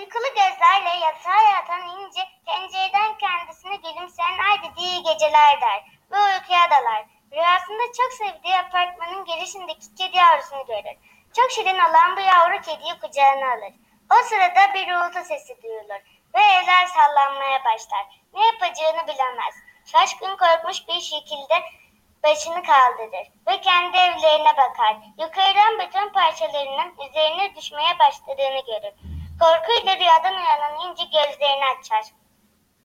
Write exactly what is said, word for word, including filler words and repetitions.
Uykulu gözlerle yatağa yatan İnci, pencereden kendisine gülümseyen ay dediği iyi geceler der ve uykuya dalar. Rüyasında çok sevdiği apartmanın girişindeki kedi yavrusunu görür. Çok şirin olan bu yavru kediyi kucağına alır. O sırada bir uğultu sesi duyulur ve evler sallanmaya başlar. Ne yapacağını bilemez. Şaşkın korkmuş bir şekilde başını kaldırır ve kendi evlerine bakar. Yukarıdan beton parçalarının üzerine düşmeye başladığını görür. Korkuyla rüyadan uyanan İnci gözlerini açar.